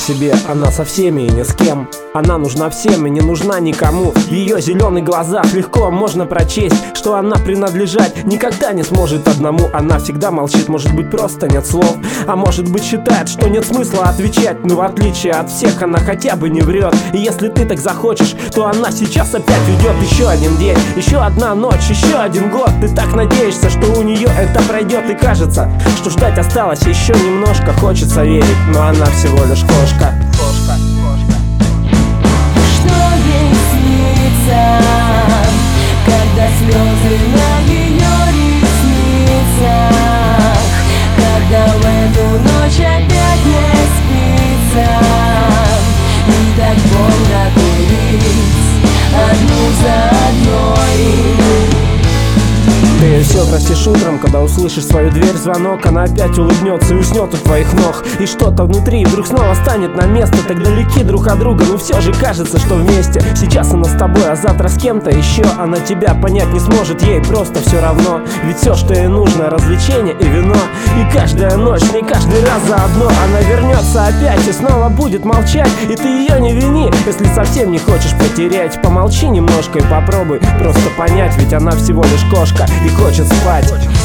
себе, она со всеми и ни с кем. Она нужна всем и не нужна никому. В ее зеленых глазах легко можно прочесть, что она принадлежать никогда не сможет одному. Она всегда молчит, может быть, просто нет слов, а может быть, считает, что нет смысла отвечать. Но в отличие от всех она хотя бы не врет. И если ты так захочешь, то она сейчас опять уйдет. Еще один день, еще одна ночь, еще один год. Ты так надеешься, что у нее это пройдет. И кажется, что ждать осталось еще немножко. Хочется верить, но она всего лишь кошка. Что ей снится, когда слезы на ее ресницах, когда в эту ночь опять не спится, и так больно курить одну за одной. Ты все простишь утром, когда услышишь свою дверь звонок. Она опять улыбнется и уснет у твоих ног. И что-то внутри вдруг снова станет на место. Так далеки друг от друга, но все же кажется, что вместе. Сейчас она с тобой, а завтра с кем-то еще. Она тебя понять не сможет, ей просто все равно. Ведь все, что ей нужно, развлечение и вино. И каждая ночь, не каждый раз заодно. Она вернется опять и снова будет молчать. И ты ее не вини, если совсем не хочешь потерять. Помолчи немножко и попробуй просто понять. Ведь она всего лишь кошка и хочет спать.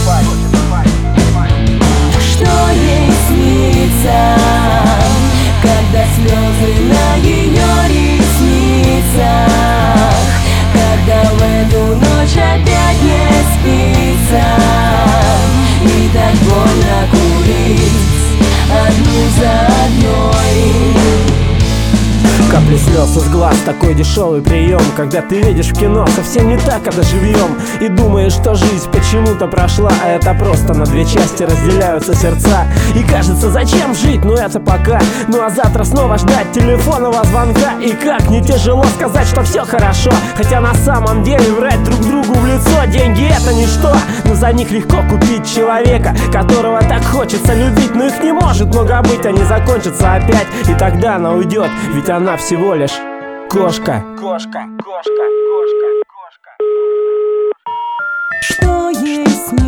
Что ей снится, когда слезы на ее ресницах, когда в эту ночь опять не спится, и так больно курить одну за одной. Капли слез из глаз, такой дешевый прием, когда ты видишь в кино совсем не так, когда живьем. И думаешь, что жизнь почему-то прошла, а это просто на две части разделяются сердца. И кажется, зачем жить, ну это пока. Ну а завтра снова ждать телефонного звонка. И как не тяжело сказать, что все хорошо, хотя на самом деле врать друг другу в лицо. Деньги это ничто, но за них легко купить человека, которого так хочется любить. Но их не может много быть, они закончатся опять. И тогда она уйдет, ведь она всего лишь кошка. Что ей снится,